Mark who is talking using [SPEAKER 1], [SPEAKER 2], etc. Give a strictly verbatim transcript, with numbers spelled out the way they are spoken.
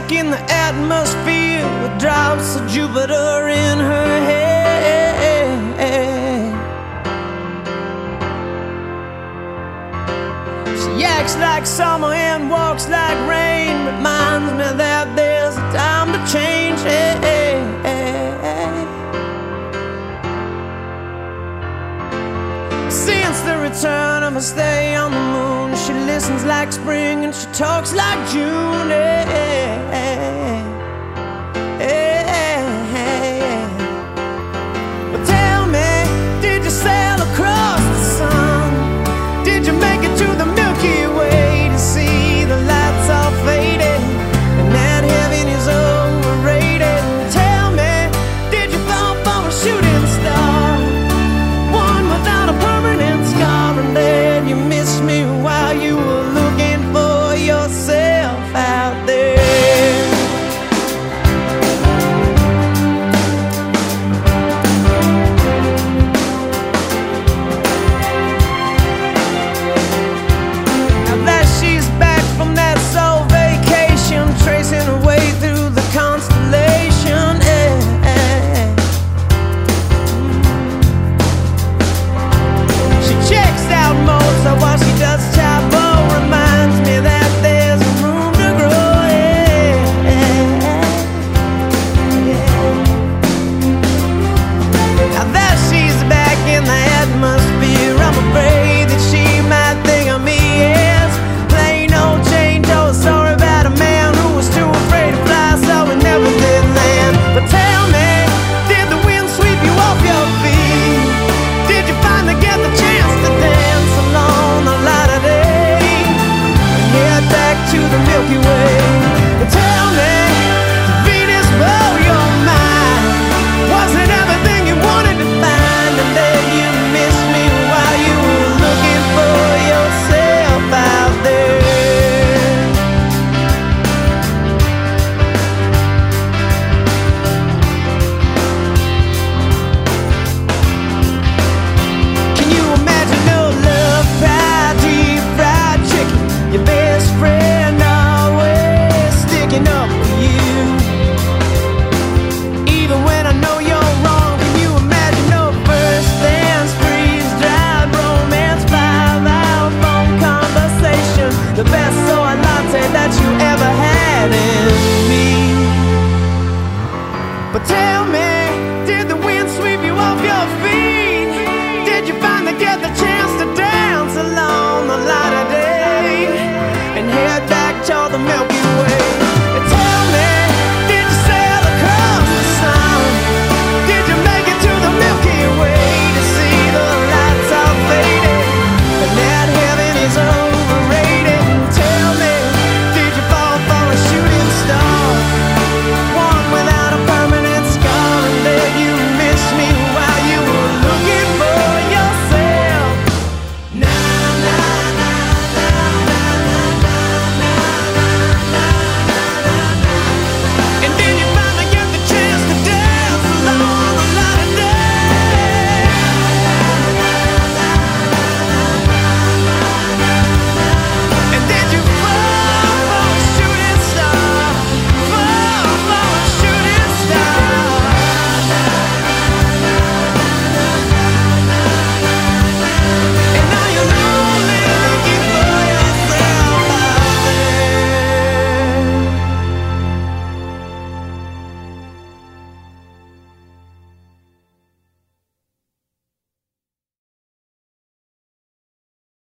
[SPEAKER 1] stuck in the atmosphere with drops of Jupiter in her head. She acts like summer and walks like rain, reminds me that there's a time to change. Since the return of her stay on the moon, she listens like spring and she talks like June. But tell me, did you sail across the sun? Did you make it to the Milky Way to see the lights all faded and that heaven is overrated? Tell me, did you fall for a shooting star, one without a permanent scar, and then you missed me while you were looking for yourself out there? Tracing her way through the constellation, eh, eh. She checks out Mozart while she does Chapel. Reminds me that there's room to grow, eh, eh, eh. Now that she's back in the atmosphere, I'm afraid that she might think of me as plain old Jane Doe. Sorry about a man who was too afraid to fly, so we never did land. But tell me, did the wind sweep you off your feet? Did you finally get the chance to dance along the light of day and head back to the Milky Way? But tell me, did Venus blow your mind? Was it everything you wanted to find, and then you missed me while you were looking for yourself out there? Your best friend always sticking up for you, even when I know you're wrong. Can you imagine no first dance, freeze-dried romance, five-hour phone conversation, the best soy latte that you ever had in me? But tell me,